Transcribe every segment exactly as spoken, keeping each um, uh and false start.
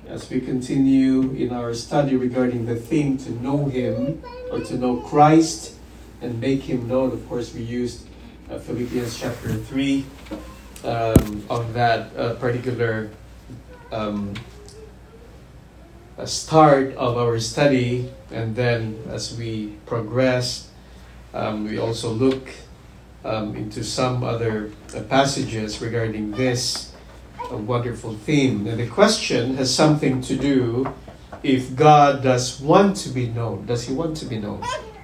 as we continue in our study regarding the theme to know Him or to know Christ and make Him known. Of course, we used uh, Philippians chapter three um, on that uh, particular um, start of our study, and then as we progress, um, we also look um, into some other uh, passages regarding this a wonderful theme. And the question has something to do if God does want to be known. Does He want to be known?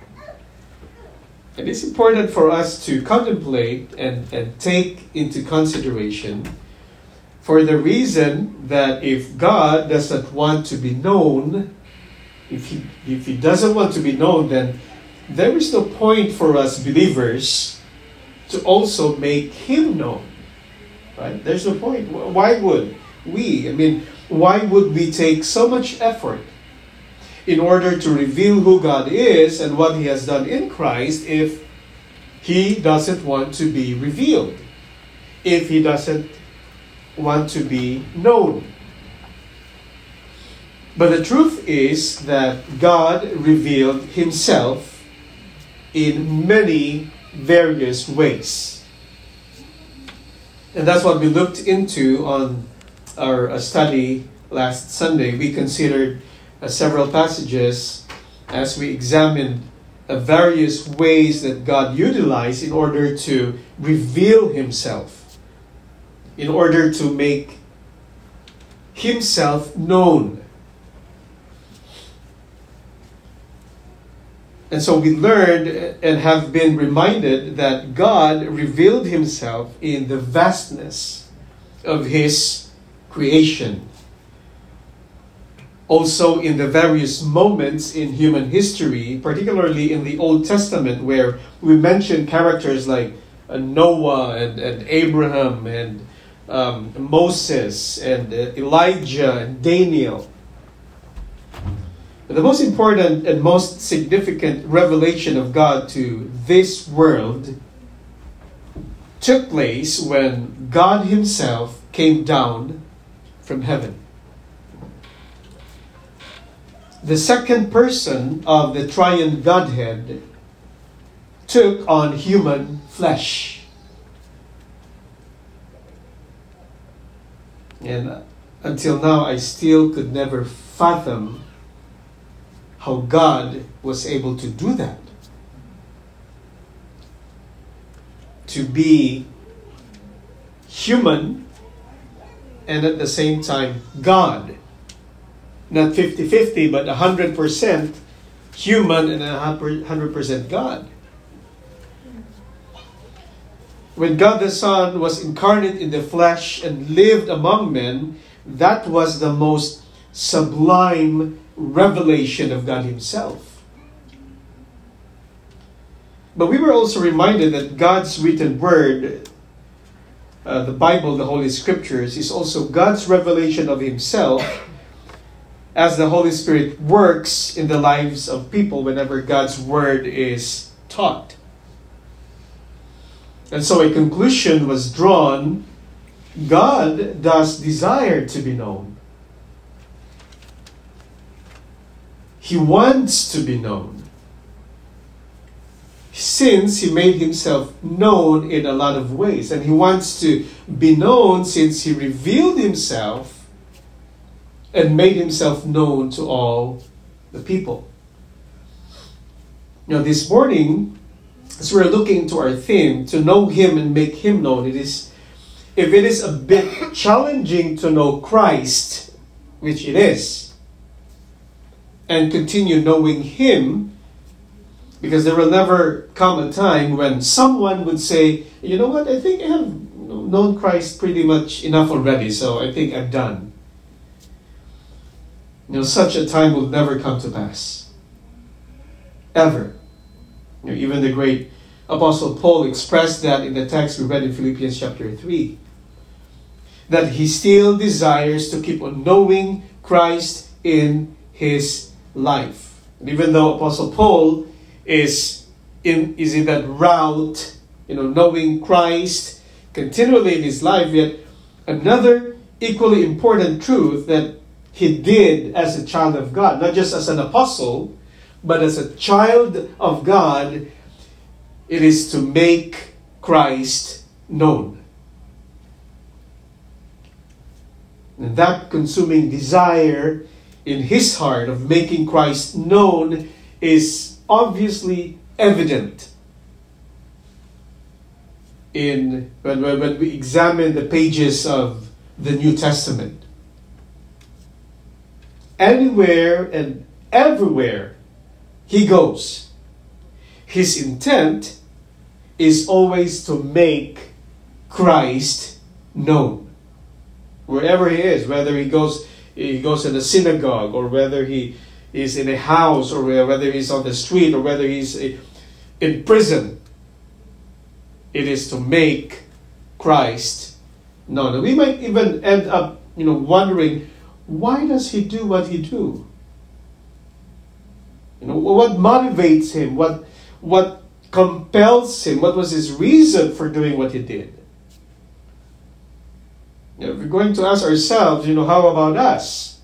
And it's important for us to contemplate and, and take into consideration for the reason that if God does not want to be known, if he, if he doesn't want to be known, then there is no point for us believers to also make Him known. Right? There's no point. Why would we? I mean, why would we take so much effort in order to reveal who God is and what He has done in Christ if He doesn't want to be revealed? If He doesn't want to be known? But the truth is that God revealed Himself in many various ways. And that's what we looked into on our study last Sunday. We considered uh, several passages as we examined uh, various ways that God utilized in order to reveal Himself, in order to make Himself known. And so we learned and have been reminded that God revealed Himself in the vastness of His creation. Also in the various moments in human history, particularly in the Old Testament, where we mention characters like Noah and, and Abraham and um, Moses and uh, Elijah and Daniel. The most important and most significant revelation of God to this world took place when God Himself came down from heaven. The second person of the triune Godhead took on human flesh. And until now, I still could never fathom how God was able to do that. To be human and at the same time God. Not fifty-fifty, but one hundred percent human and one hundred percent God. When God the Son was incarnate in the flesh and lived among men, that was the most sublime revelation of God Himself. But we were also reminded that God's written word, uh, the Bible, the Holy Scriptures, is also God's revelation of Himself as the Holy Spirit works in the lives of people whenever God's word is taught. And so a conclusion was drawn: God does desire to be known. He wants to be known. Since He made Himself known in a lot of ways. And He wants to be known since He revealed Himself and made Himself known to all the people. Now this morning, as we're looking to our theme, to know Him and make Him known, it is, if it is a bit challenging to know Christ, which it is, and continue knowing Him, because there will never come a time when someone would say, you know what, I think I have known Christ pretty much enough already, so I think I'm done. You know, such a time will never come to pass. Ever. You know, even the great Apostle Paul expressed that in the text we read in Philippians chapter three. That he still desires to keep on knowing Christ in his life. And even though Apostle Paul is in is in that route, you know, knowing Christ continually in his life, yet another equally important truth that he did as a child of God, not just as an apostle, but as a child of God. It is to make Christ known. And that consuming desire in his heart of making Christ known is obviously evident in when, when, when we examine the pages of the New Testament. Anywhere and everywhere he goes, his intent is always to make Christ known. Wherever he is, whether he goes he goes in a synagogue, or whether he is in a house, or whether he's on the street, or whether he's in prison, it is to make Christ known. And we might even end up, you know, wondering, why does he do what he do? You know, what motivates him? What what compels him? What was his reason for doing what he did? You know, if we're going to ask ourselves, you know, how about us?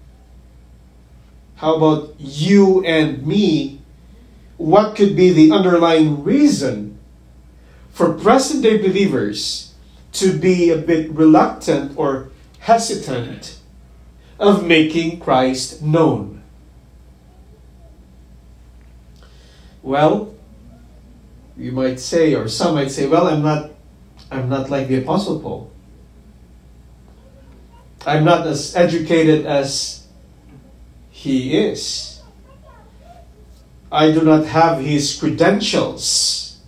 How about you and me? What could be the underlying reason for present-day believers to be a bit reluctant or hesitant of making Christ known? Well, you might say, or some might say, well, I'm not I'm not like the Apostle Paul. I'm not as educated as he is. I do not have his credentials.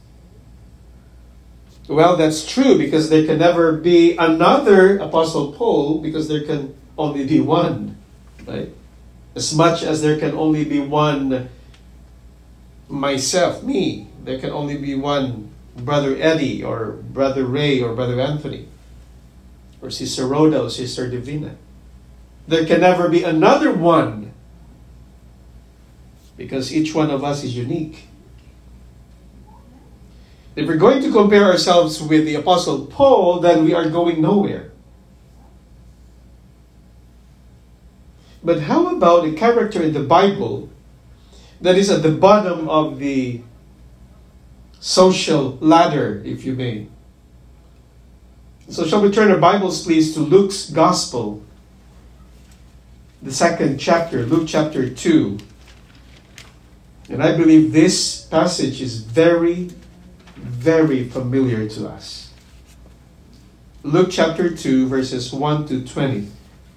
Well, that's true, because there can never be another Apostle Paul, because there can only be one, right? As much as there can only be one myself, me, there can only be one Brother Eddie, or Brother Ray, or Brother Anthony, or Sister Rhoda, or Sister Divina. There can never be another one, because each one of us is unique. If we're going to compare ourselves with the Apostle Paul, then we are going nowhere. But how about a character in the Bible that is at the bottom of the social ladder, if you may? So shall we turn our Bibles, please, to Luke's Gospel, the second chapter, Luke chapter two. And I believe this passage is very, very familiar to us. Luke chapter two, verses one to twenty.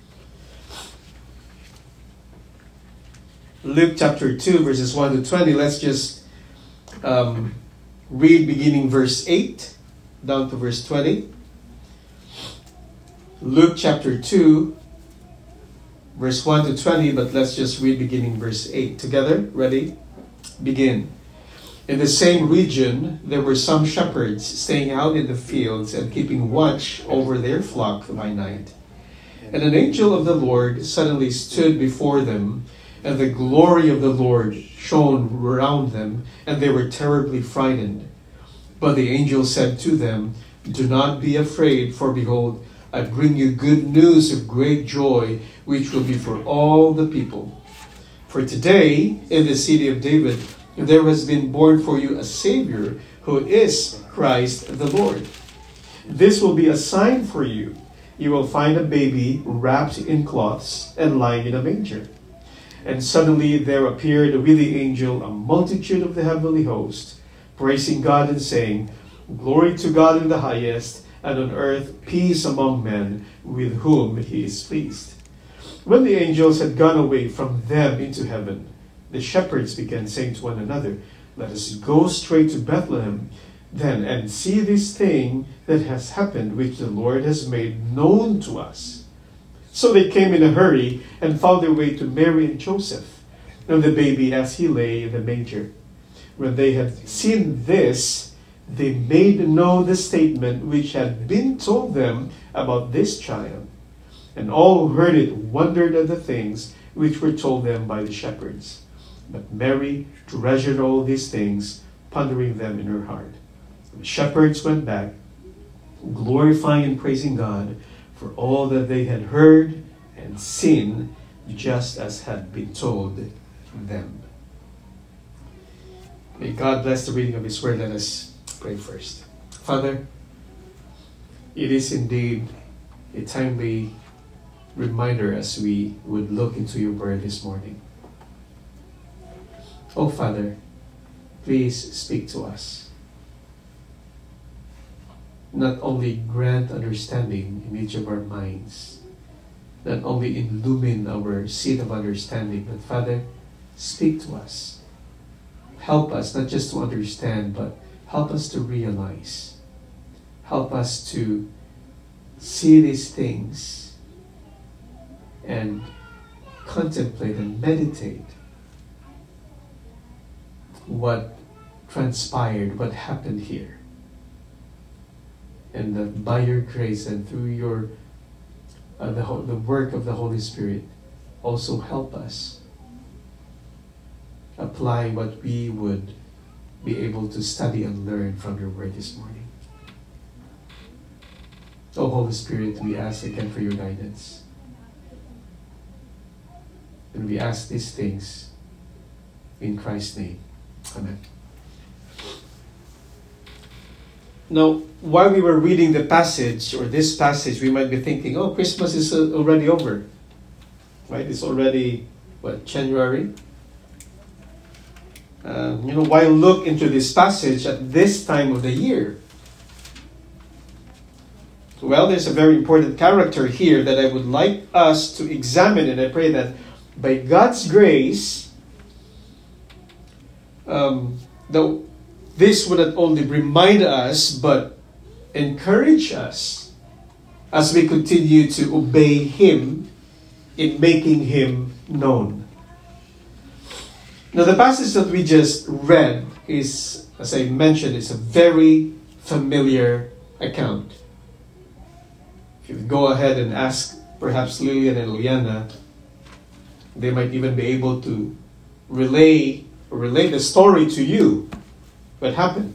Luke chapter two, verses one to twenty. Let's just um, read beginning verse eight down to verse twenty. Luke chapter two, verse one to twenty, but let's just read beginning verse eight. Together, ready? Begin. In the same region, there were some shepherds staying out in the fields and keeping watch over their flock by night. And an angel of the Lord suddenly stood before them, and the glory of the Lord shone around them, and they were terribly frightened. But the angel said to them, "Do not be afraid, for behold, I bring you good news of great joy, which will be for all the people. For today, in the city of David, there has been born for you a Savior, who is Christ the Lord. This will be a sign for you. You will find a baby wrapped in cloths and lying in a manger." And suddenly there appeared with the angel a multitude of the heavenly host, praising God and saying, "Glory to God in the highest, and on earth peace among men with whom he is pleased." When the angels had gone away from them into heaven, the shepherds began saying to one another, "Let us go straight to Bethlehem then and see this thing that has happened, which the Lord has made known to us." So they came in a hurry and found their way to Mary and Joseph, and the baby as he lay in the manger. When they had seen this, they made known the statement which had been told them about this child. And all who heard it wondered at the things which were told them by the shepherds. But Mary treasured all these things, pondering them in her heart. The shepherds went back, glorifying and praising God for all that they had heard and seen, just as had been told them. May God bless the reading of His Word. Let us pray first. Father, it is indeed a timely reminder as we would look into your Word this morning. Oh Father, please speak to us. Not only grant understanding in each of our minds, not only illumine our seat of understanding, but Father, speak to us. Help us not just to understand, but help us to realize. Help us to see these things and contemplate and meditate what transpired, what happened here. And that by your grace and through your uh, the, the work of the Holy Spirit, also help us apply what we would be able to study and learn from your word this morning. Oh Holy Spirit, we ask again for your guidance. And we ask these things in Christ's name. Amen. Now, while we were reading the passage, or this passage, we might be thinking, oh, Christmas is uh, already over. Right? It's already, what, January? Uh, you know, why look into this passage at this time of the year? Well, there's a very important character here that I would like us to examine, and I pray that by God's grace, um, the this would not only remind us, but encourage us as we continue to obey Him in making Him known. Now, the passage that we just read is, as I mentioned, is a very familiar account. If you go ahead and ask perhaps Lillian and Liana, they might even be able to relay or relate the story to you. What happened?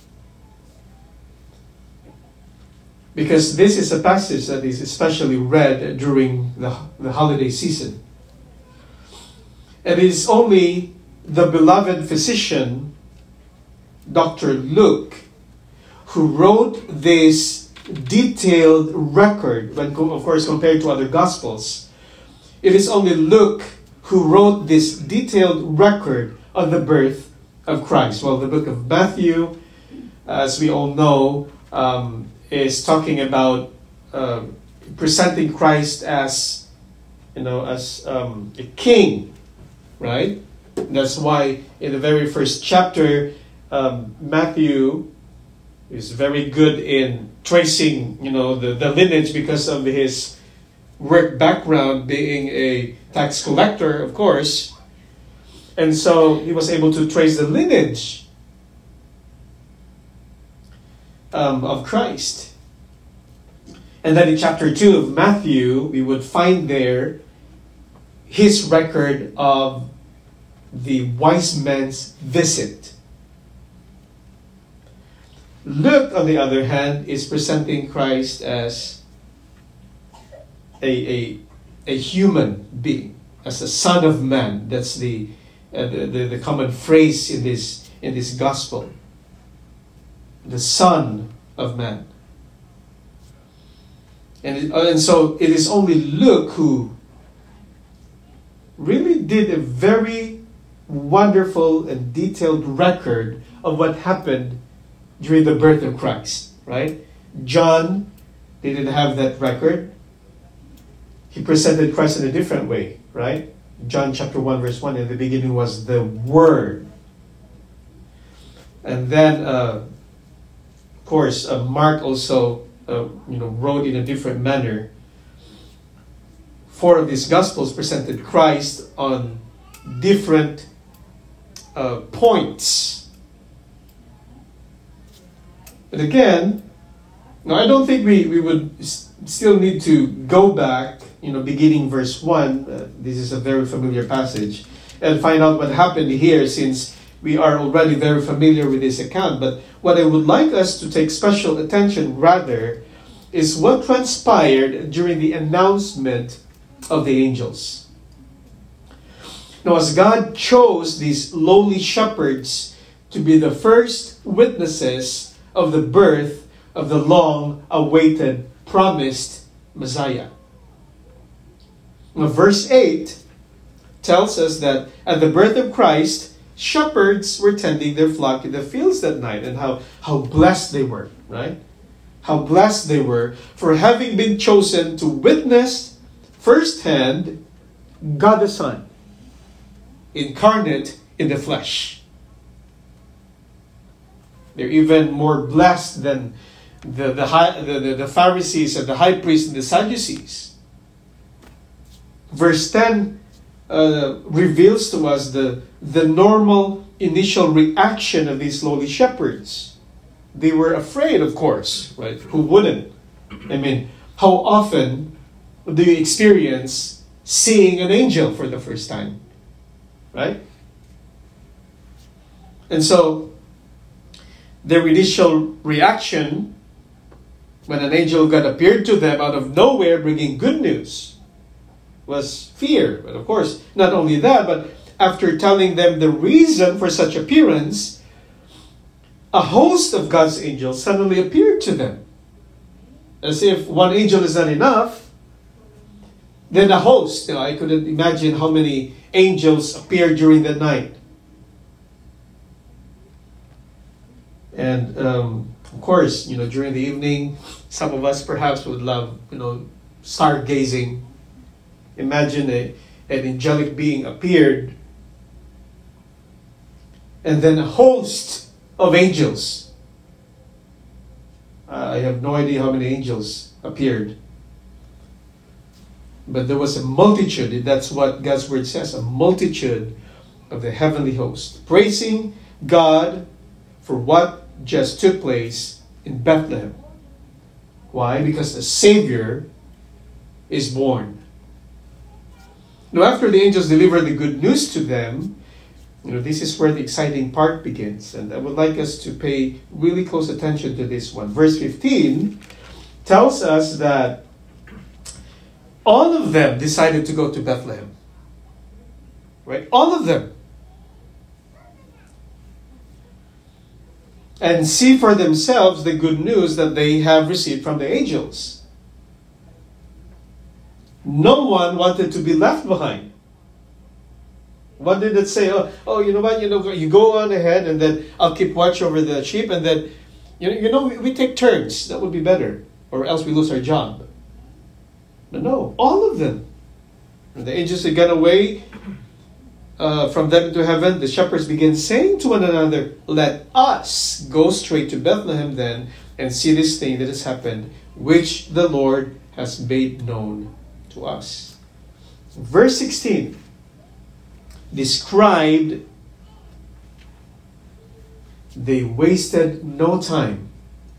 Because this is a passage that is especially read during the, the holiday season. And it is only the beloved physician, Doctor Luke, who wrote this detailed record, when of course compared to other Gospels. It is only Luke who wrote this detailed record of the birth of Christ. Well, the book of Matthew, as we all know, um, is talking about uh, presenting Christ as, you know, as um, a king, right? That's why in the very first chapter, um, Matthew is very good in tracing, you know, the, the lineage because of his work background being a tax collector, of course. And so he was able to trace the lineage um, of Christ. And then in chapter two of Matthew, we would find there his record of the wise men's visit. Luke, on the other hand, is presenting Christ as a, a, a human being, as a son of man. That's the Uh, the, the, the common phrase in this in this gospel. The Son of Man. And, it, and so it is only Luke who really did a very wonderful and detailed record of what happened during the birth of Christ, right? John didn't have that record. He presented Christ in a different way, right? John chapter one verse one, in the beginning was the Word. And then, uh, of course, uh, Mark also uh, you know, wrote in a different manner. Four of these Gospels presented Christ on different uh, points. But again, now I don't think we, we would s- still need to go back, you know, beginning verse one, uh, this is a very familiar passage, and find out what happened here, since we are already very familiar with this account. But what I would like us to take special attention rather is what transpired during the announcement of the angels. Now, as God chose these lowly shepherds to be the first witnesses of the birth of the long-awaited, promised Messiah. Now, verse eight tells us that at the birth of Christ, shepherds were tending their flock in the fields that night, and how, how blessed they were, right? How blessed they were for having been chosen to witness firsthand God the Son, incarnate in the flesh. They're even more blessed than the, the, high, the, the, the Pharisees and the high priests and the Sadducees. Verse ten uh, reveals to us the, the normal initial reaction of these lowly shepherds. They were afraid, of course, right? Who wouldn't? I mean, how often do you experience seeing an angel for the first time? Right? And so, their initial reaction when an angel of God appeared to them out of nowhere bringing good news was fear. But of course, not only that, but after telling them the reason for such appearance, a host of God's angels suddenly appeared to them. As if one angel is not enough, then a host. You know, I couldn't imagine how many angels appeared during the night. And um, of course, you know, during the evening, some of us perhaps would love, you know, stargazing. Imagine a, an angelic being appeared, and then a host of angels. Uh, I have no idea how many angels appeared. But there was a multitude, that's what God's word says, a multitude of the heavenly host, praising God for what just took place in Bethlehem. Why? Because the Savior is born. Now, after the angels deliver the good news to them, you know, this is where the exciting part begins. And I would like us to pay really close attention to this one. Verse fifteen tells us that all of them decided to go to Bethlehem. Right? All of them. And see for themselves the good news that they have received from the angels. No one wanted to be left behind. What did it say? Oh, oh, you know what? You know, you go on ahead, and then I'll keep watch over the sheep, and then, you know, you know, we, we take turns. That would be better, or else we lose our job. No, no, all of them. And the angels had gone away uh, from them into heaven. The shepherds began saying to one another, "Let us go straight to Bethlehem then, and see this thing that has happened, which the Lord has made known to us." Verse sixteen described, they wasted no time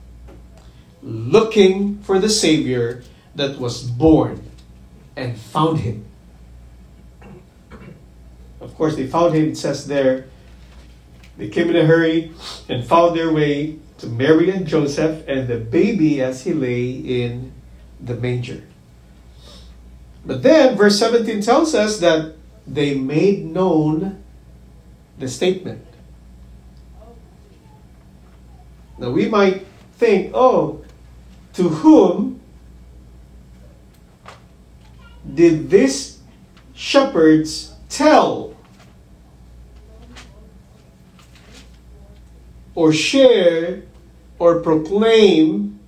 looking for the Savior that was born, and found him. Of course, they found him, it says there. They came in a hurry and found their way to Mary and Joseph and the baby as he lay in the manger. But then, verse seventeen tells us that they made known the statement. Now, we might think, oh, to whom did these shepherds tell or share or proclaim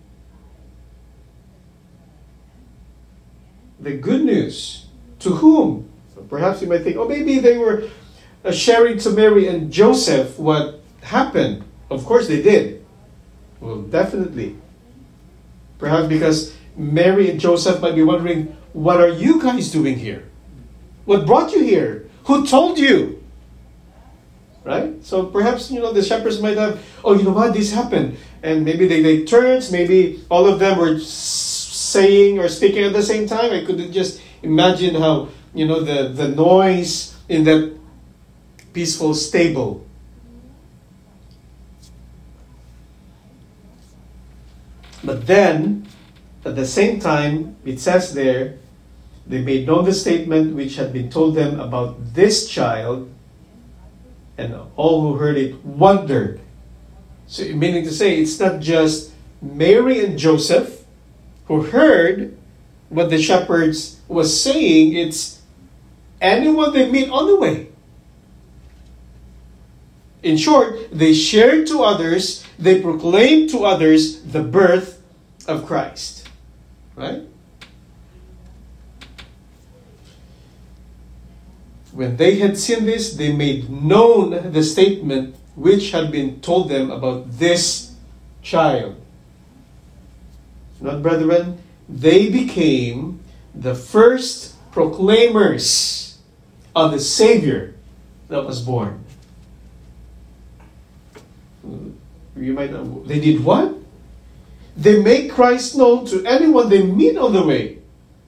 the good news? To whom? So perhaps you might think, oh, maybe they were uh, sharing to Mary and Joseph what happened. Of course they did. Well, definitely. Perhaps because Mary and Joseph might be wondering, what are you guys doing here? What brought you here? Who told you? Right? So perhaps, you know, the shepherds might have, oh, you know what, this happened. And maybe they take turns. Maybe all of them were saying or speaking at the same time. I could just imagine how, you know, the, the noise in that peaceful stable. But then, at the same time, it says there They made known the statement which had been told them about this child, and all who heard it wondered. So, meaning to say, it's not just Mary and Joseph who heard what the shepherds was saying, it's anyone they meet on the way. In short, they shared to others, they proclaimed to others the birth of Christ. Right? When they had seen this, they made known the statement which had been told them about this child. Not, brethren, they became the first proclaimers of the Savior that was born. You might know, they did what? They make Christ known to anyone they meet on the way.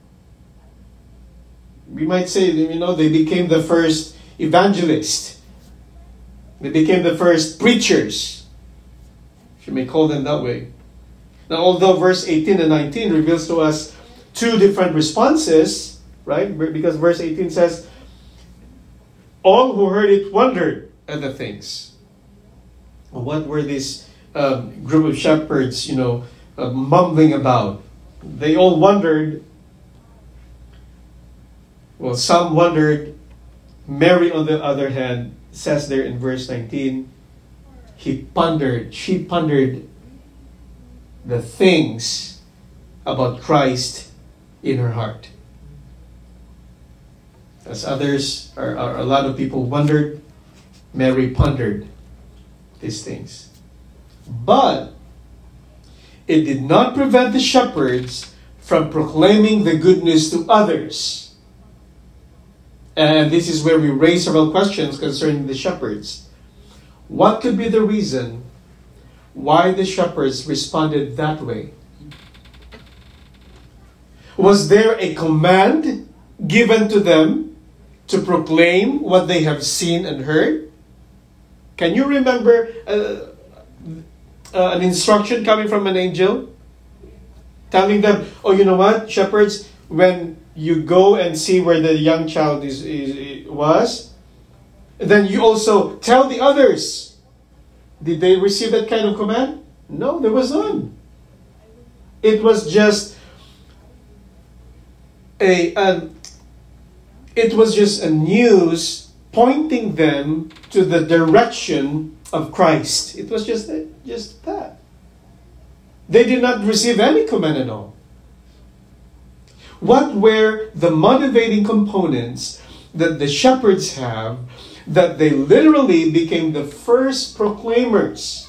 We might say, you know, they became the first evangelists. They became the first preachers, if you may call them that way. Now, although verse eighteen and nineteen reveals to us two different responses, right? Because verse eighteen says, all who heard it wondered at the things. What were these um, group of shepherds, you know, uh, mumbling about? They all wondered. Well, some wondered. Mary, on the other hand, says there in verse nineteen, he pondered, she pondered the things about Christ in her heart. As others, or, or a lot of people wondered, Mary pondered these things. But it did not prevent the shepherds from proclaiming the good news to others. And this is where we raise several questions concerning the shepherds. What could be the reason why the shepherds responded that way? Was there a command given to them to proclaim what they have seen and heard? Can you remember uh, uh, an instruction coming from an angel telling them, oh, you know what, shepherds, when you go and see where the young child is, is was, then you also tell the others. Did they receive that kind of command? No, there was none. It was just a, a it was just a news pointing them to the direction of Christ. It was just just that. They did not receive any command at all. What were the motivating components that the shepherds have that they literally became the first proclaimers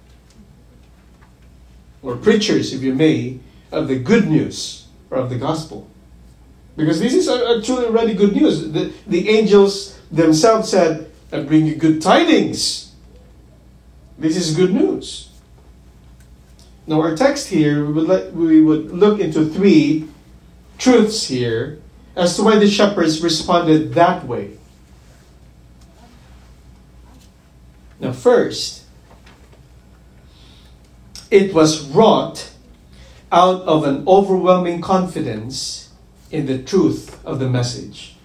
or preachers, if you may, of the good news or of the gospel? Because this is actually already good news. The, the angels themselves said, I bring you good tidings. This is good news. Now our text here, we would, let, we would look into three truths here as to why the shepherds responded that way. Now first, it was wrought out of an overwhelming confidence in the truth of the message.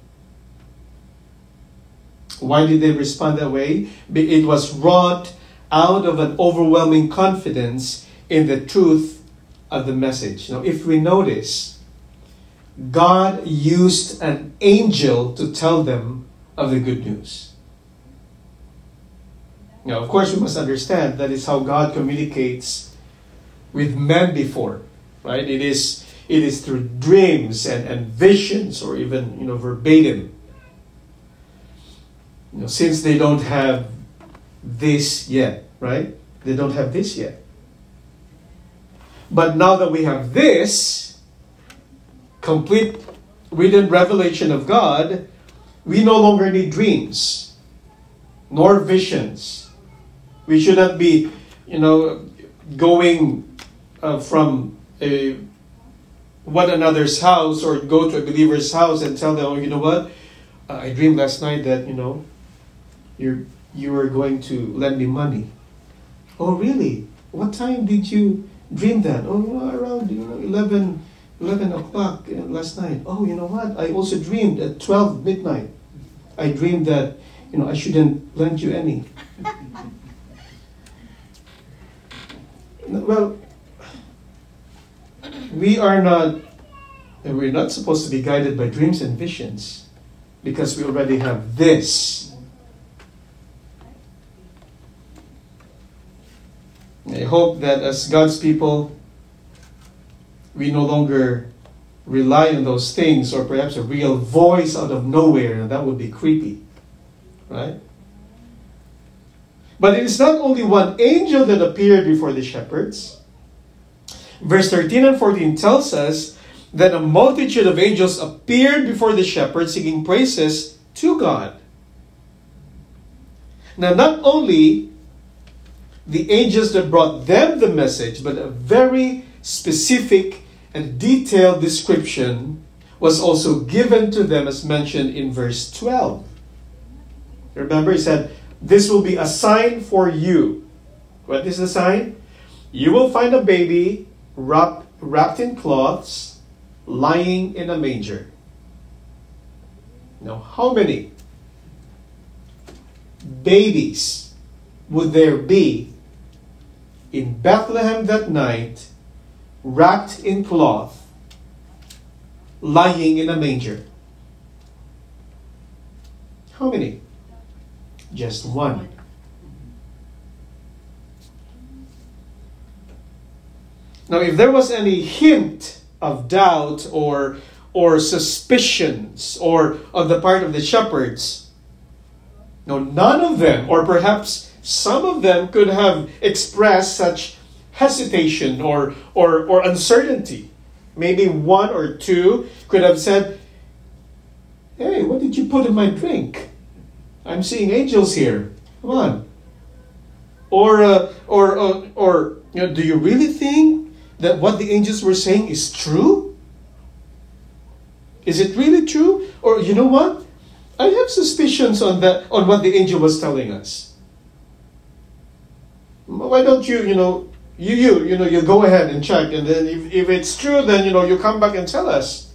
Why did they respond that way? It was wrought out of an overwhelming confidence in the truth of the message. Now if we notice, God used an angel to tell them of the good news. Now, of course, we must understand that is how God communicates with men before, right? It is it is through dreams and, and visions, or even, you know, verbatim. You know, since they don't have this yet, right? They don't have this yet. But now that we have this complete written revelation of God, we no longer need dreams nor visions. We should not be, you know, going uh, from a one another's house or go to a believer's house and tell them, oh, you know what, uh, I dreamed last night that, you know, you're you were going to lend me money. Oh, really? What time did you dream that? Oh, around, you know, eleven eleven o'clock last night. Oh, you know what? I also dreamed at twelve midnight. I dreamed that, you know, I shouldn't lend you any. Well, we are not, we're not supposed to be guided by dreams and visions because we already have this. I hope that as God's people, we no longer rely on those things, or perhaps a real voice out of nowhere, and that would be creepy, right? But it is not only one angel that appeared before the shepherds. Verse thirteen and fourteen tells us that a multitude of angels appeared before the shepherds singing praises to God. Now, not only the angels that brought them the message, but a very specific and detailed description was also given to them as mentioned in verse twelve. Remember, he said, this will be a sign for you. What is the sign? You will find a baby wrapped, wrapped in cloths, lying in a manger. Now, how many babies would there be in Bethlehem that night, wrapped in cloth, lying in a manger? How many? Just one. Now, if there was any hint of doubt or or suspicions or on the part of the shepherds, no, none of them, or perhaps some of them, could have expressed such hesitation or or or uncertainty. Maybe one or two could have said, "Hey, what did you put in my drink? I'm seeing angels here. Come on." Or, uh, or, uh, or, you know, do you really think that what the angels were saying is true? Is it really true? Or, you know what? I have suspicions on that, on what the angel was telling us. Why don't you, you know, you, you, you know, you go ahead and check, and then if, if it's true, then, you know, you come back and tell us.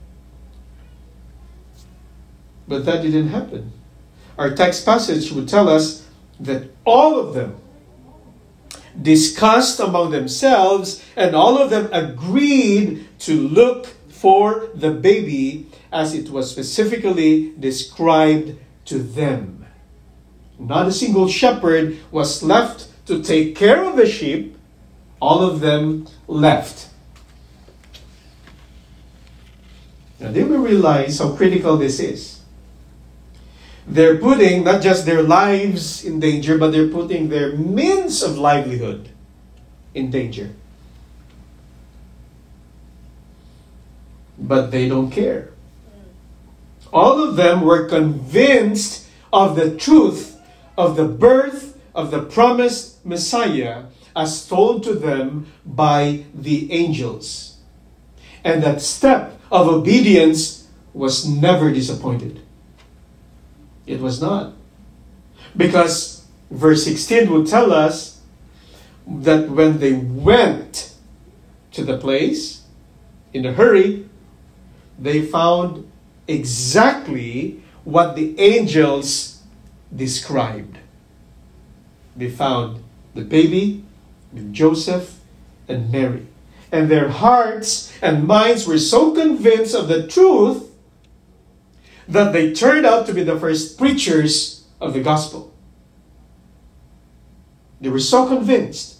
But that didn't happen. Our text passage would tell us that all of them discussed among themselves, and all of them agreed to look for the baby as it was specifically described to them. Not a single shepherd was left to take care of the sheep. All of them left. Now, they will realize how critical this is. They're putting not just their lives in danger, but they're putting their means of livelihood in danger. But they don't care. All of them were convinced of the truth of the birth of the promised Messiah as told to them by the angels. And that step of obedience was never disappointed. It was not. Because verse sixteen would tell us that when they went to the place in a hurry, they found exactly what the angels described. They found the baby with Joseph and Mary. And their hearts and minds were so convinced of the truth that they turned out to be the first preachers of the gospel. They were so convinced.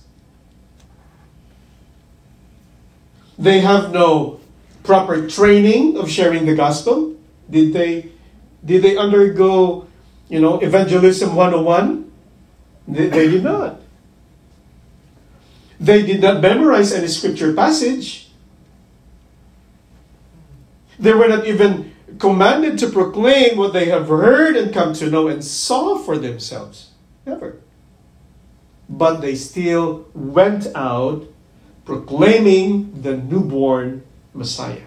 They have no proper training of sharing the gospel. Did they, did they undergo, you know, evangelism one oh one? They, they did not. They did not memorize any scripture passage. They were not even commanded to proclaim what they have heard and come to know and saw for themselves. Never. But they still went out proclaiming the newborn Messiah.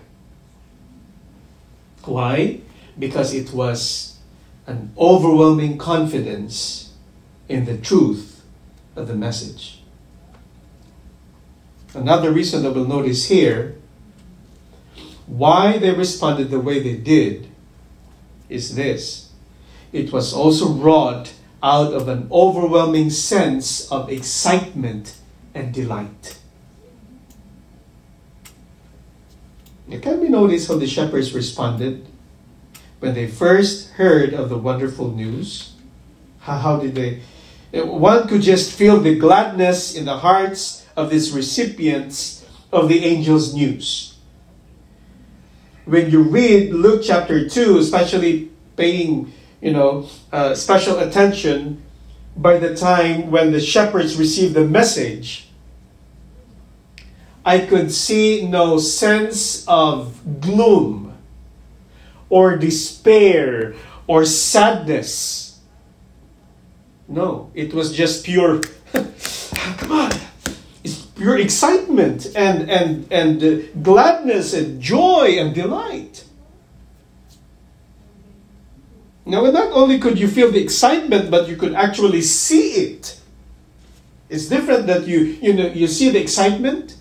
Why? Because it was an overwhelming confidence in the truth of the message. Another reason that we'll notice here why they responded the way they did is this. It was also wrought out of an overwhelming sense of excitement and delight. Can we notice how the shepherds responded when they first heard of the wonderful news? How, how did they? One could just feel the gladness in the hearts of these recipients of the angel's news. When you read Luke chapter two, especially paying, you know, uh, special attention by the time when the shepherds received the message, I could see no sense of gloom or despair or sadness. No, it was just pure, come on, it's pure excitement and, and, and uh, gladness and joy and delight. Now, not only could you feel the excitement, but you could actually see it. It's different that you, you know, you see the excitement.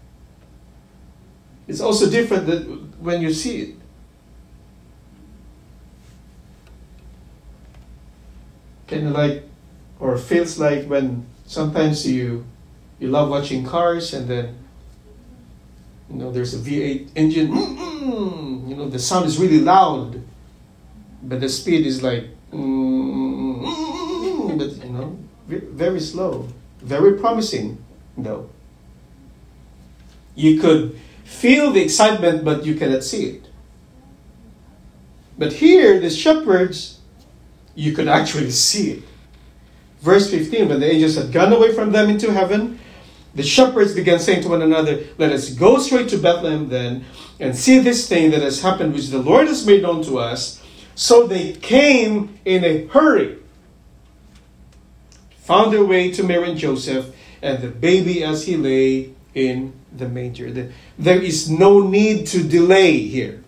It's also different that when you see it. Kind of like, or feels like when sometimes you you love watching cars and then, you know, there's a V eight engine, you know, the sound is really loud, but the speed is like, but, you know, very slow, very promising, though. You could feel the excitement, but you cannot see it. But here, the shepherds, you could actually see it. Verse fifteen, when the angels had gone away from them into heaven, the shepherds began saying to one another, let us go straight to Bethlehem then, and see this thing that has happened, which the Lord has made known to us. So they came in a hurry, found their way to Mary and Joseph, and the baby as he lay in the manger. The, there is no need to delay here.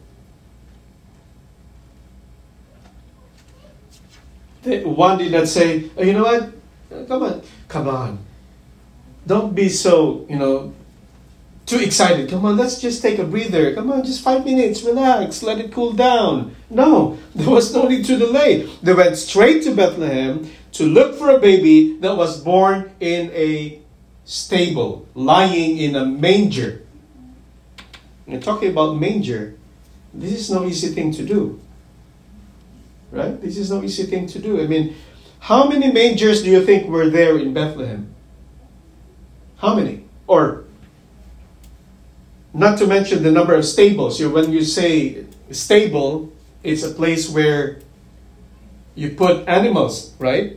The, one did not say, oh, you know what? Come on. Come on. Don't be so, you know, too excited. Come on, let's just take a breather. Come on, just five minutes. Relax. Let it cool down. No, there was no need to delay. They went straight to Bethlehem to look for a baby that was born in a stable, lying in a manger. And talking about manger, this is no easy thing to do. Right? This is no easy thing to do. I mean, how many mangers do you think were there in Bethlehem? How many? Or, not to mention the number of stables. You, when you say stable, it's a place where you put animals, right?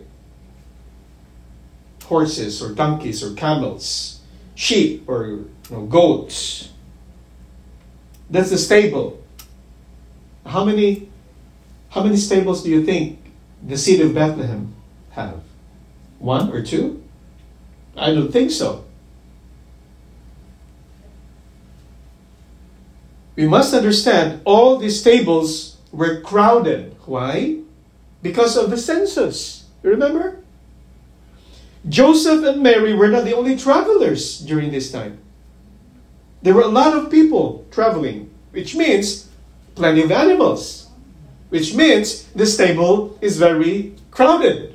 Horses or donkeys or camels, sheep or, you know, goats. That's the stable. How many, how many stables do you think the city of Bethlehem have? One or two? I don't think so. We must understand all these stables were crowded. Why? Because of the census. Remember? Joseph and Mary were not the only travelers during this time. There were a lot of people traveling, which means plenty of animals, which means the stable is very crowded.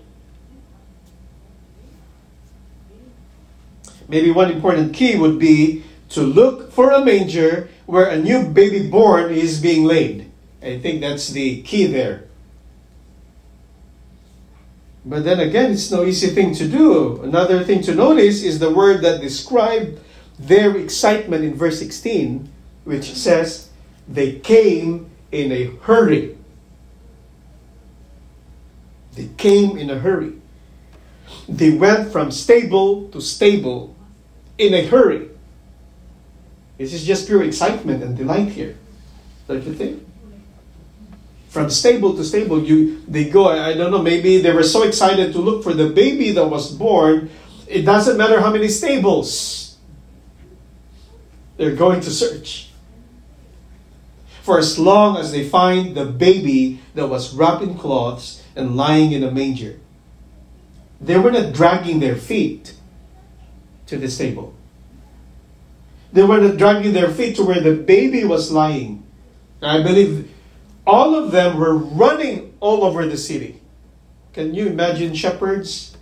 Maybe one important key would be to look for a manger where a new baby born is being laid. I think that's the key there. But then again, it's no easy thing to do. Another thing to notice is the word that described their excitement in verse sixteen, which says, they came in a hurry. They came in a hurry. They went from stable to stable in a hurry. This is just pure excitement and delight here. Don't you think? From stable to stable, you they go, I don't know, maybe they were so excited to look for the baby that was born, it doesn't matter how many stables. They're going to search. For as long as they find the baby that was wrapped in cloths and lying in a manger. They were not dragging their feet to the stable. They were not dragging their feet to where the baby was lying. I believe all of them were running all over the city. Can you imagine shepherds?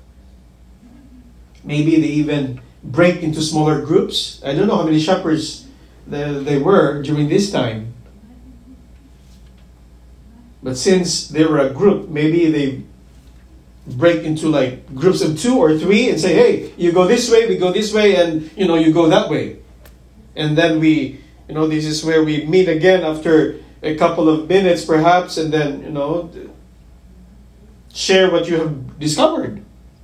Maybe they even break into smaller groups. I don't know how many shepherds there, there were during this time. But since they were a group, maybe they break into like groups of two or three and say, hey, you go this way, we go this way, and you know, you go that way. And then we, you know, this is where we meet again after a couple of minutes perhaps, and then, you know, share what you have discovered.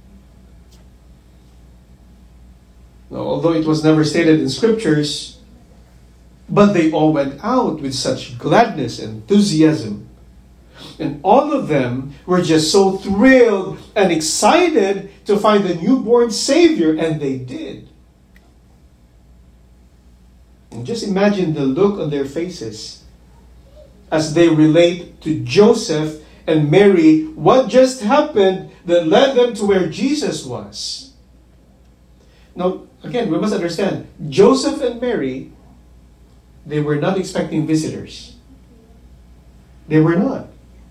Now, although it was never stated in scriptures, but they all went out with such gladness and enthusiasm. And all of them were just so thrilled and excited to find the newborn Savior, and they did. And just imagine the look on their faces as they relate to Joseph and Mary what just happened that led them to where Jesus was. Now, again, we must understand, Joseph and Mary, they were not expecting visitors. They were not.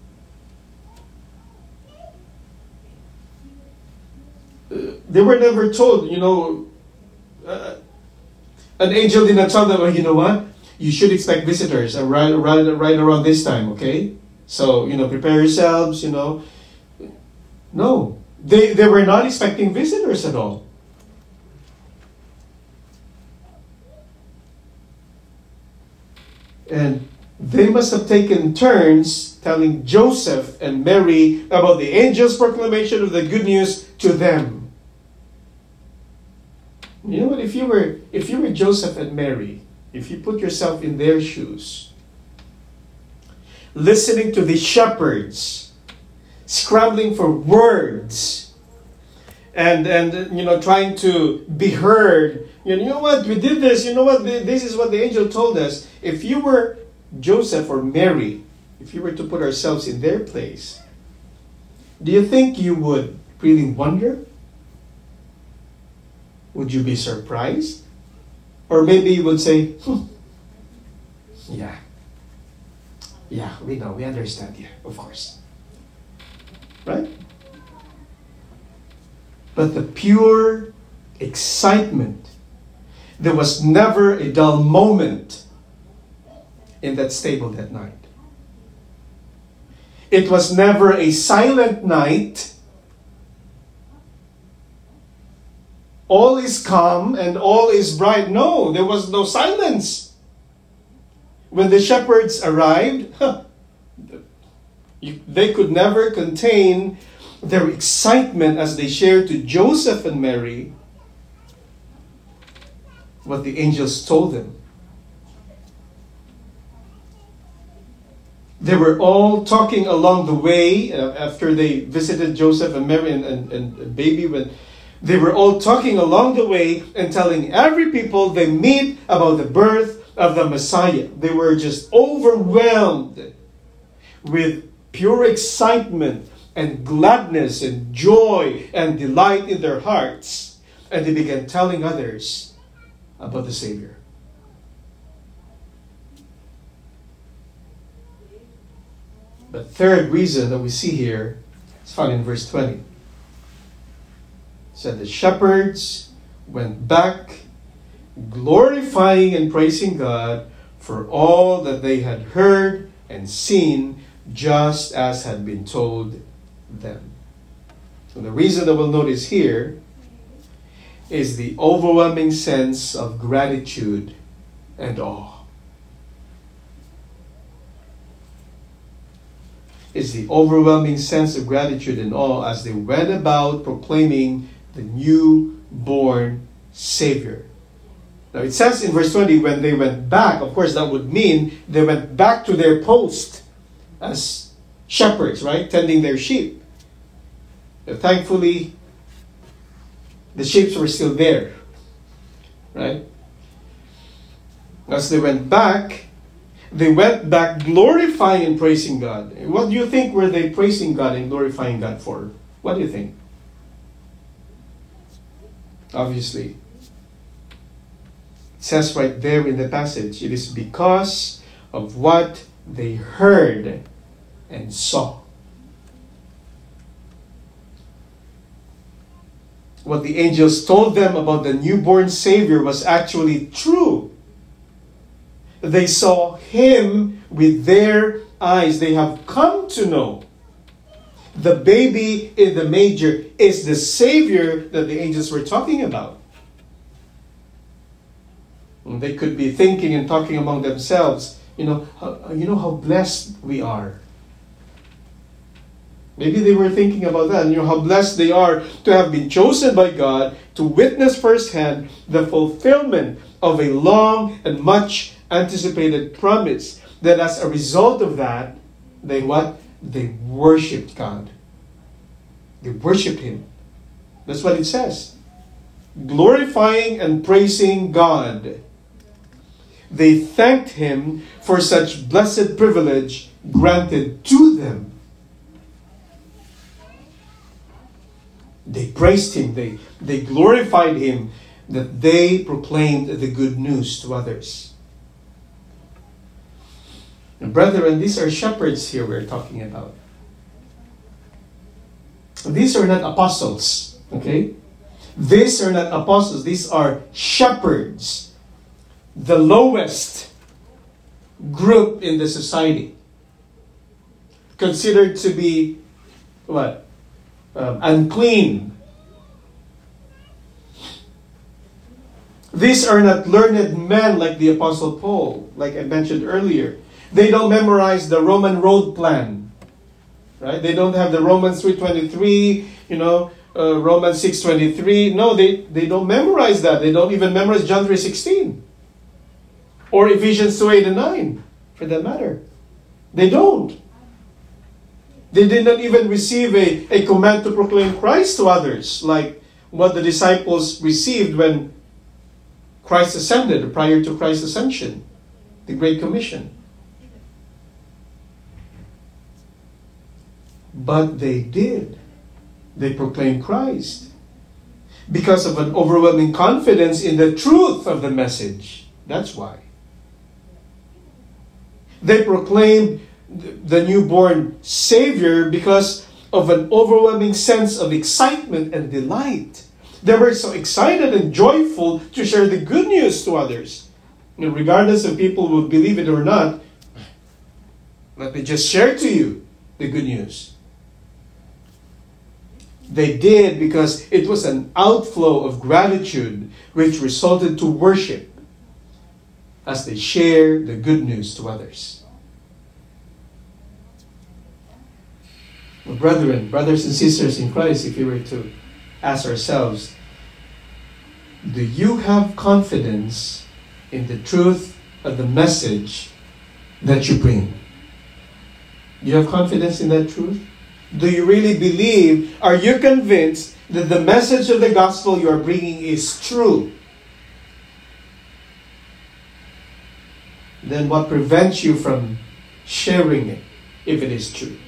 Uh, they were never told, you know, uh, an angel did not tell them, well, you know what? You should expect visitors right, right, right around this time, okay? So, you know, prepare yourselves, you know. No, they, they were not expecting visitors at all. And they must have taken turns telling Joseph and Mary about the angel's proclamation of the good news to them. You know what? If you were, if you were Joseph and Mary, if you put yourself in their shoes, listening to the shepherds, scrambling for words, and and you know, trying to be heard. You know what? We did this. You know what? This is what the angel told us. If you were Joseph or Mary, if you were to put ourselves in their place, do you think you would really wonder? Would you be surprised? Or maybe you would say, hmm, yeah, yeah, we know, we understand, yeah, of course. Right? But the pure excitement, there was never a dull moment in that stable that night. It was never a silent night. All is calm and all is bright. No, there was no silence. When the shepherds arrived, huh, they could never contain their excitement as they shared to Joseph and Mary what the angels told them. They were all talking along the way uh, after they visited Joseph and Mary and, and, and baby. When they were all talking along the way and telling every people they meet about the birth of the Messiah. They were just overwhelmed with pure excitement and gladness and joy and delight in their hearts. And they began telling others about the Savior. The third reason that we see here is found in verse twenty. It said the shepherds went back, glorifying and praising God for all that they had heard and seen, just as had been told them. So the reason that we'll notice here is the overwhelming sense of gratitude and awe. Is the overwhelming sense of gratitude and awe as they went about proclaiming the newborn Savior. Now it says in verse twenty, when they went back, of course that would mean they went back to their post as shepherds, right? Tending their sheep. But thankfully, the sheep were still there, right? As they went back, they went back glorifying and praising God. What do you think were they praising God and glorifying God for? What do you think? Obviously, It says right there in the passage, it is because of what they heard and saw. What the angels told them about the newborn Savior was actually true. They saw Him with their eyes. They have come to know the baby in the manger is the Savior that the angels were talking about. And they could be thinking and talking among themselves, you know, how, you know how blessed we are. Maybe they were thinking about that, you know, how blessed they are to have been chosen by God to witness firsthand the fulfillment of a long and much anticipated promise. That as a result of that, they what? They worshipped God. They worshipped Him. That's what it says. Glorifying and praising God. They thanked Him for such blessed privilege granted to them. They praised Him. They, they glorified Him that they proclaimed the good news to others. And brethren, these are shepherds here we're talking about. These are not apostles, okay? These are not apostles. These are shepherds. The lowest group in the society. Considered to be, what? Um, unclean. These are not learned men like the Apostle Paul, like I mentioned earlier. They don't memorize the Roman road plan, right? They don't have the Romans three twenty-three, you know, uh, Romans six twenty-three. No, they, they don't memorize that. They don't even memorize John three sixteen. Or Ephesians two eight and nine, for that matter. They don't. They did not even receive a, a command to proclaim Christ to others, like what the disciples received when Christ ascended, prior to Christ's ascension, the Great Commission. But they did. They proclaimed Christ because of an overwhelming confidence in the truth of the message. That's why. They proclaimed the newborn Savior because of an overwhelming sense of excitement and delight. They were so excited and joyful to share the good news to others. And regardless if people will believe it or not, let me just share to you the good news. They did because it was an outflow of gratitude which resulted to worship as they share the good news to others. Well, brethren, brothers and sisters in Christ, if we were to ask ourselves, do you have confidence in the truth of the message that you bring? Do you have confidence in that truth? Do you really believe, are you convinced that the message of the gospel you are bringing is true? Then what prevents you from sharing it if it is true?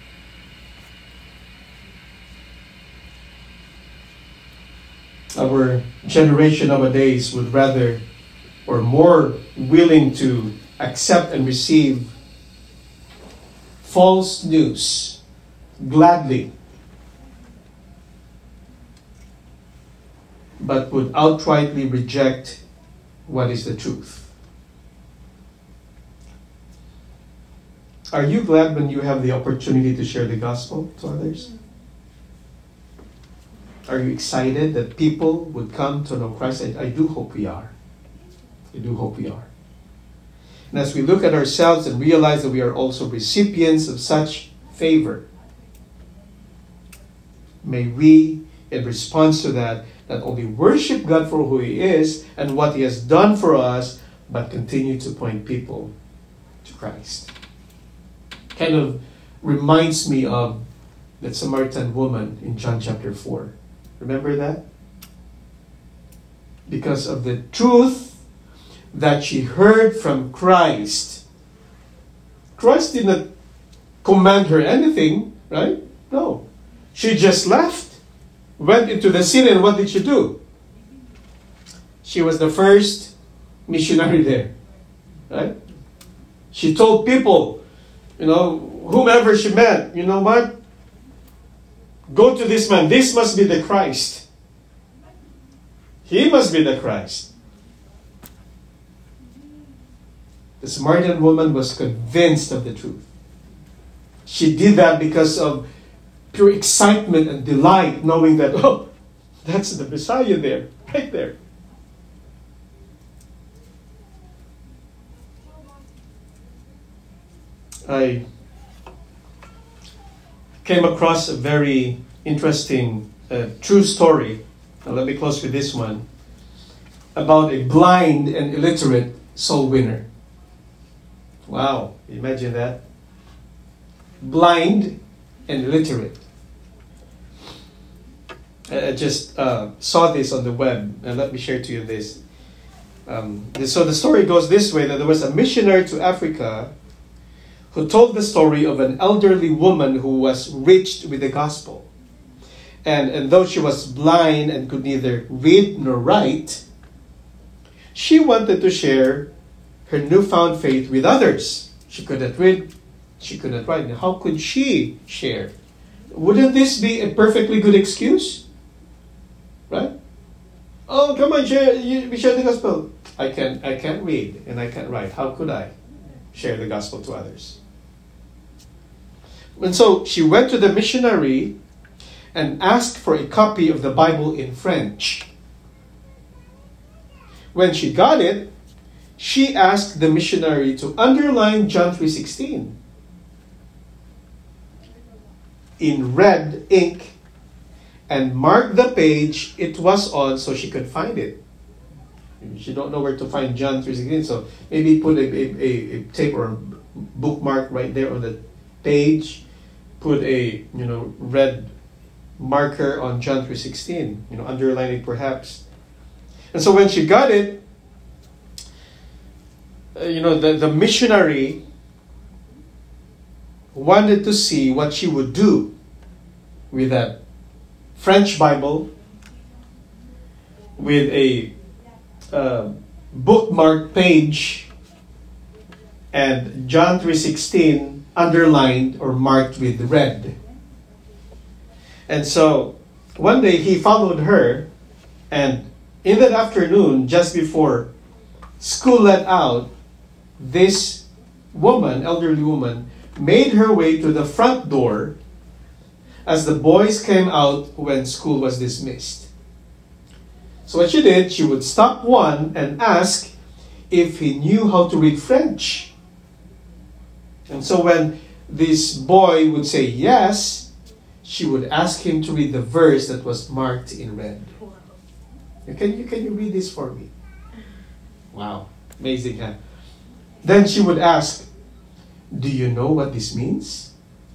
Our generation nowadays would rather or more willing to accept and receive false news gladly, but would outrightly reject what is the truth. Are you glad when you have the opportunity to share the gospel to others? Are you excited that people would come to know Christ? I, I do hope we are. I do hope we are. And as we look at ourselves and realize that we are also recipients of such favor, may we, in response to that, not only worship God for who He is and what He has done for us, but continue to point people to Christ. Kind of reminds me of that Samaritan woman in John chapter four. Remember that? Because of the truth that she heard from Christ. Christ did not command her anything, right? No. She just left, went into the city, and what did she do? She was the first missionary there. Right? She told people, you know, whomever she met, you know what? Go to this man. This must be the Christ. He must be the Christ. The Samaritan woman was convinced of the truth. She did that because of pure excitement and delight, knowing that, oh, that's the Messiah there, right there. I came across a very interesting uh, true story. Now let me close with this one. About a blind and illiterate soul winner. Wow, imagine that. Blind and illiterate. I just uh, saw this on the web, and let me share to you this. Um, so the story goes this way, that there was a missionary to Africa who told the story of an elderly woman who was reached with the gospel. And, and though she was blind and could neither read nor write, she wanted to share her newfound faith with others. She couldn't read, she couldn't write. Now, how could she share? Wouldn't this be a perfectly good excuse? Right? Oh, come on, share, you, we share the gospel. I can't, I can't read and I can't write. How could I share the gospel to others? And so she went to the missionary and asked for a copy of the Bible in French. When she got it, she asked the missionary to underline John three sixteen in red ink and mark the page it was on so she could find it. She don't know where to find John three sixteen, so maybe put a, a, a tape or a bookmark right there on the page. Put a you know red marker on John three sixteen, you know, underline it perhaps. And so when she got it, uh, you know, the, the missionary wanted to see what she would do with that French Bible, with a uh, bookmark page, and John three sixteen underlined or marked with red. And so one day he followed her, and in that afternoon, just before school let out, this woman, elderly woman, made her way to the front door as the boys came out when school was dismissed. So what she did, she would stop one and ask if he knew how to read French. And so when this boy would say yes, she would ask him to read the verse that was marked in red. Can you, can you read this for me? Wow, amazing, huh? Then she would ask, do you know what this means?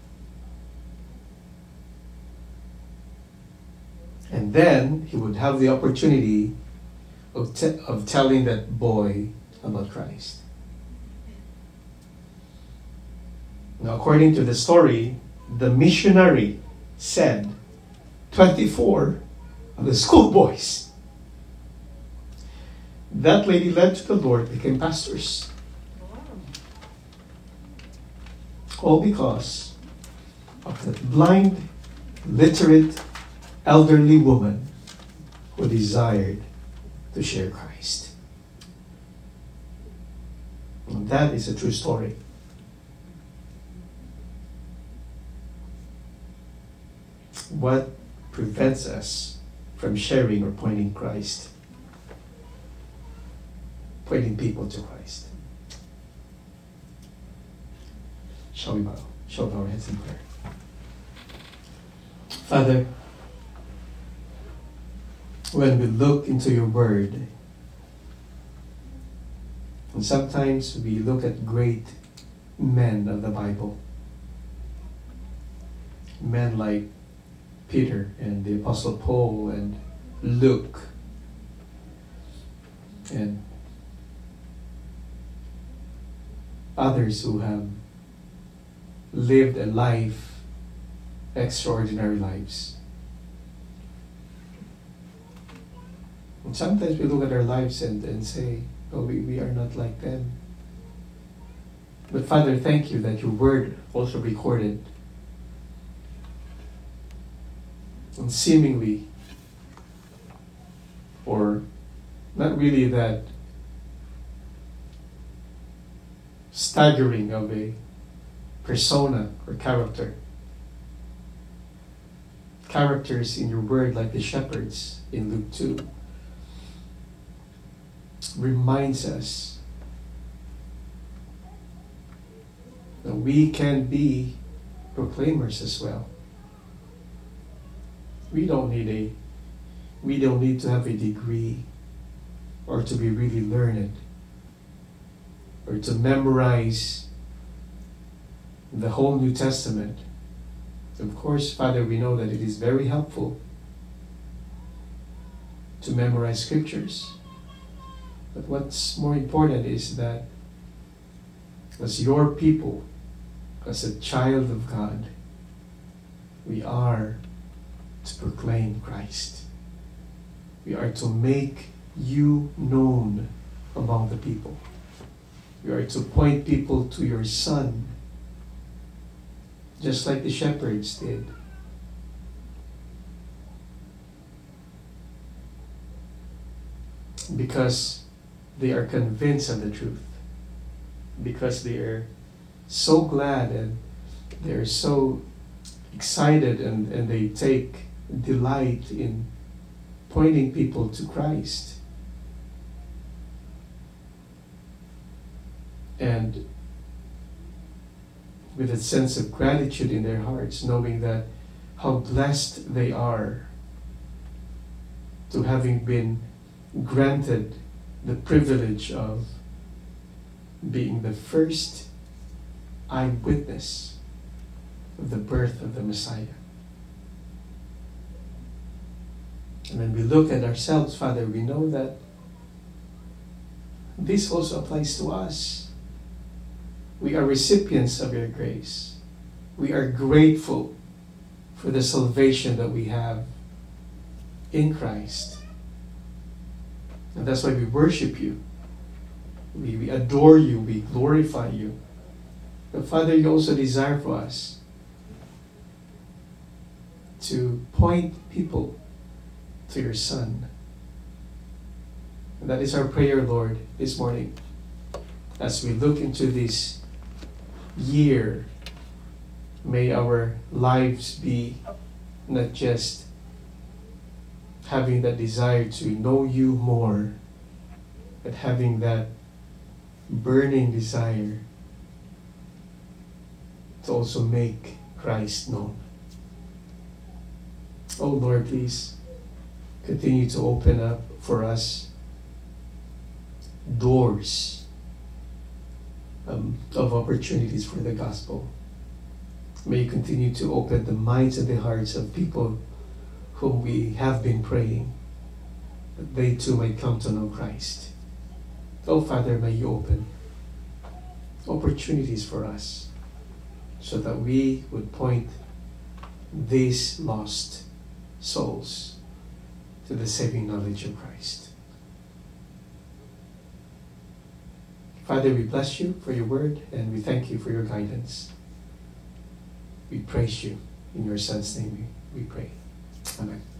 And then he would have the opportunity of, te- of telling that boy about Christ. Now, according to the story, the missionary said twenty-four of the schoolboys. That lady led to the Lord, became pastors. All because of that blind, literate, elderly woman who desired to share Christ. And that is a true story. What prevents us from sharing or pointing Christ? Pointing people to Christ. Shall we bow? Shall we bow our heads in prayer? Father, when we look into your word, and sometimes we look at great men of the Bible, men like Peter and the Apostle Paul and Luke and others who have lived a life, extraordinary lives. And sometimes we look at our lives and, and say, but we, we are not like them. But Father, thank you that your word also recorded and seemingly, or not really that staggering of a persona or character. Characters in your word like the shepherds in Luke two reminds us that we can be proclaimers as well. We don't need a we don't need to have a degree or to be really learned or to memorize the whole New Testament. Of course, Father, we know that it is very helpful to memorize scriptures. But what's more important is that as your people, as a child of God, we are to proclaim Christ. We are to make you known among the people. We are to point people to your Son, just like the shepherds did. Because they are convinced of the truth. Because they are so glad and they are so excited and, and they take delight in pointing people to Christ. And with a sense of gratitude in their hearts, knowing that how blessed they are to having been granted the privilege of being the first eyewitness of the birth of the Messiah. And when we look at ourselves, Father, we know that this also applies to us. We are recipients of your grace. We are grateful for the salvation that we have in Christ. And that's why we worship you. We, we adore you. We glorify you. But Father, you also desire for us to point people to your Son. And that is our prayer, Lord, this morning. As we look into this year, may our lives be not just having that desire to know you more, but having that burning desire to also make Christ known. Oh Lord, please continue to open up for us doors Um, of opportunities for the gospel. May you continue to open the minds and the hearts of people whom we have been praying, that they too may come to know Christ. Oh Father, may you open opportunities for us so that we would point these lost souls to the saving knowledge of Christ. Father, we bless you for your word and we thank you for your guidance. We praise you. In your Son's name we, we pray. Amen.